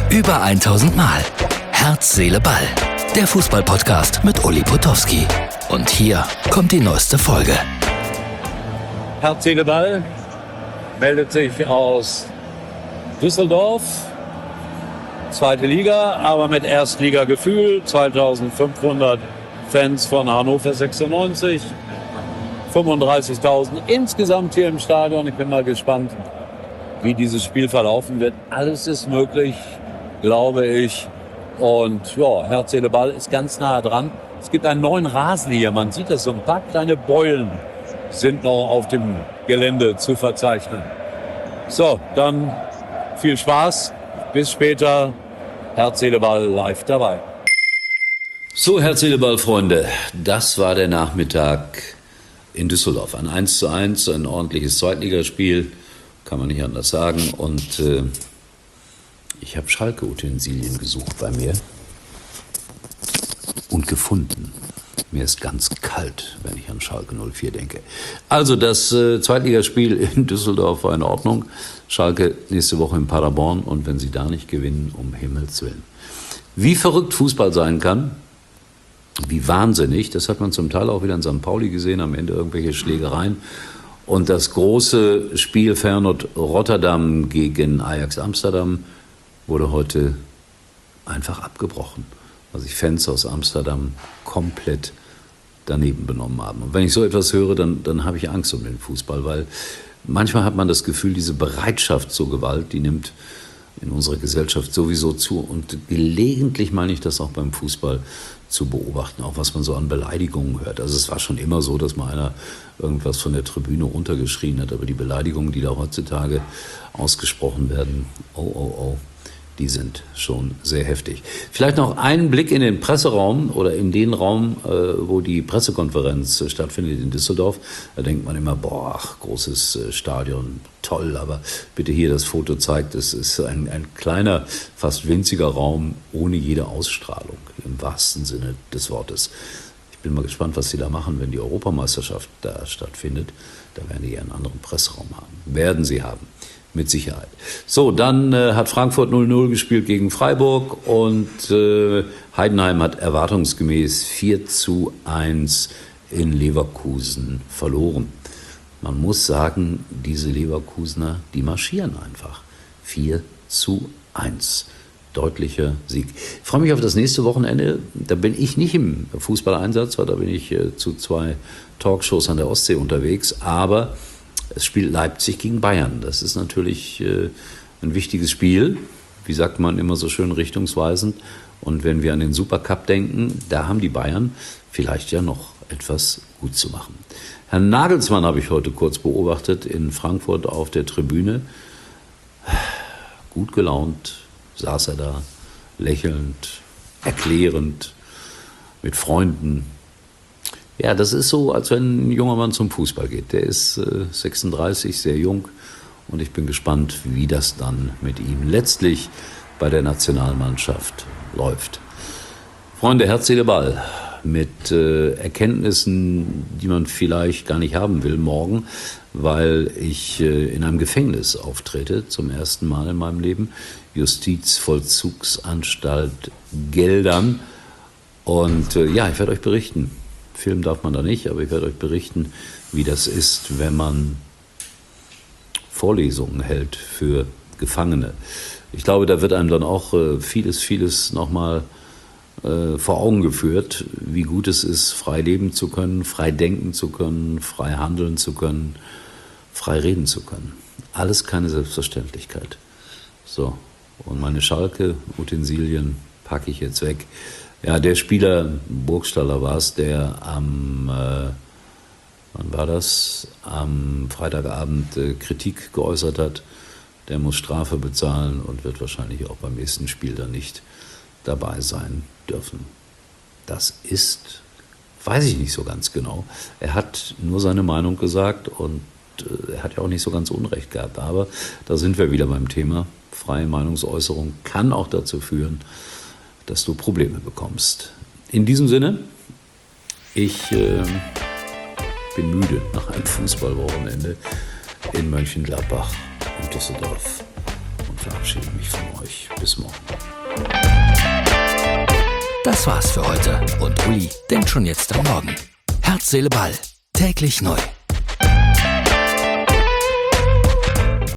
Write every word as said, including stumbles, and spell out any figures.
Über tausend Mal. Herz, Seele, Ball. Der Fußball-Podcast mit Uli Potowski. Und hier kommt die neueste Folge. Herz, Seele, Ball meldet sich aus Düsseldorf. Zweite Liga, aber mit Erstligagefühl. zweitausendfünfhundert Fans von Hannover sechsundneunzig. fünfunddreißigtausend insgesamt hier im Stadion. Ich bin mal gespannt, wie dieses Spiel verlaufen wird. Alles ist möglich, glaube ich. Und ja, Herz, Seele, Ball ist ganz nah dran. Es gibt einen neuen Rasen hier. Man sieht das, so ein paar kleine Beulen sind noch auf dem Gelände zu verzeichnen. So, dann viel Spaß. Bis später. Herz, Seele, Ball live dabei. So, Herz, Seele, Ball, Freunde. Das war der Nachmittag in Düsseldorf. Ein eins zu eins, ein ordentliches Zweitligaspiel. Kann man nicht anders sagen. Und äh, ich habe Schalke-Utensilien gesucht bei mir und gefunden. Mir ist ganz kalt, wenn ich an Schalke null vier denke. Also das äh, Zweitligaspiel in Düsseldorf war in Ordnung. Schalke nächste Woche in Paderborn. Und wenn sie da nicht gewinnen, um Himmels Willen. Wie verrückt Fußball sein kann, wie wahnsinnig, das hat man zum Teil auch wieder in Sankt Pauli gesehen, am Ende irgendwelche Schlägereien. Und das große Spiel Feyenoord Rotterdam gegen Ajax Amsterdam wurde heute einfach abgebrochen, weil sich Fans aus Amsterdam komplett daneben benommen haben. Und wenn ich so etwas höre, dann, dann habe ich Angst um den Fußball, weil manchmal hat man das Gefühl, diese Bereitschaft zur Gewalt, die nimmt in unserer Gesellschaft sowieso zu. Und gelegentlich meine ich das auch beim Fußball zu beobachten, auch was man so an Beleidigungen hört. Also es war schon immer so, dass mal einer irgendwas von der Tribüne runtergeschrien hat, aber die Beleidigungen, die da heutzutage ausgesprochen werden, oh, oh, oh, die sind schon sehr heftig. Vielleicht noch einen Blick in den Presseraum oder in den Raum, äh, wo die Pressekonferenz äh, stattfindet in Düsseldorf. Da denkt man immer, boah, ach, großes äh, Stadion, toll, aber bitte hier das Foto zeigt, es ist ein, ein kleiner, fast winziger Raum ohne jede Ausstrahlung, im wahrsten Sinne des Wortes. Ich bin mal gespannt, was sie da machen, wenn die Europameisterschaft da stattfindet. Da werden die einen anderen Presseraum haben. Werden sie haben. Mit Sicherheit. So, dann äh, hat Frankfurt null null gespielt gegen Freiburg und äh, Heidenheim hat erwartungsgemäß vier zu eins in Leverkusen verloren. Man muss sagen, diese Leverkusener, die marschieren einfach. vier zu eins. Deutlicher Sieg. Ich freue mich auf das nächste Wochenende. Da bin ich nicht im Fußballeinsatz, weil da bin ich äh, zu zwei Talkshows an der Ostsee unterwegs, aber es spielt Leipzig gegen Bayern. Das ist natürlich äh, ein wichtiges Spiel. Wie sagt man immer so schön, richtungsweisend. Und wenn wir an den Supercup denken, da haben die Bayern vielleicht ja noch etwas gut zu machen. Herrn Nagelsmann habe ich heute kurz beobachtet in Frankfurt auf der Tribüne. Gut gelaunt saß er da, lächelnd, erklärend, mit Freunden. Ja, das ist so, als wenn ein junger Mann zum Fußball geht. Der ist äh, sechsunddreißig, sehr jung. Und ich bin gespannt, wie das dann mit ihm letztlich bei der Nationalmannschaft läuft. Freunde, Herz, Seele, Ball. Mit äh, Erkenntnissen, die man vielleicht gar nicht haben will morgen, weil ich äh, in einem Gefängnis auftrete, zum ersten Mal in meinem Leben. Justizvollzugsanstalt Geldern. Und äh, ja, ich werde euch berichten. Film darf man da nicht, aber ich werde euch berichten, wie das ist, wenn man Vorlesungen hält für Gefangene. Ich glaube, da wird einem dann auch äh, vieles, vieles nochmal äh, vor Augen geführt, wie gut es ist, frei leben zu können, frei denken zu können, frei handeln zu können, frei reden zu können. Alles keine Selbstverständlichkeit. So, und meine Schalke-Utensilien packe ich jetzt weg. Ja, der Spieler, Burgstaller war es, der am, äh, wann war das, am Freitagabend äh, Kritik geäußert hat, der muss Strafe bezahlen und wird wahrscheinlich auch beim nächsten Spiel dann nicht dabei sein dürfen. Das ist, weiß ich nicht so ganz genau. Er hat nur seine Meinung gesagt und äh, er hat ja auch nicht so ganz Unrecht gehabt. Aber da sind wir wieder beim Thema. Freie Meinungsäußerung kann auch dazu führen, dass du Probleme bekommst. In diesem Sinne, ich äh, bin müde nach einem Fußballwochenende in Mönchengladbach und Düsseldorf und verabschiede mich von euch. Bis morgen. Das war's für heute und Uli denkt schon jetzt am Morgen. Herz, Seele, Ball. Täglich neu.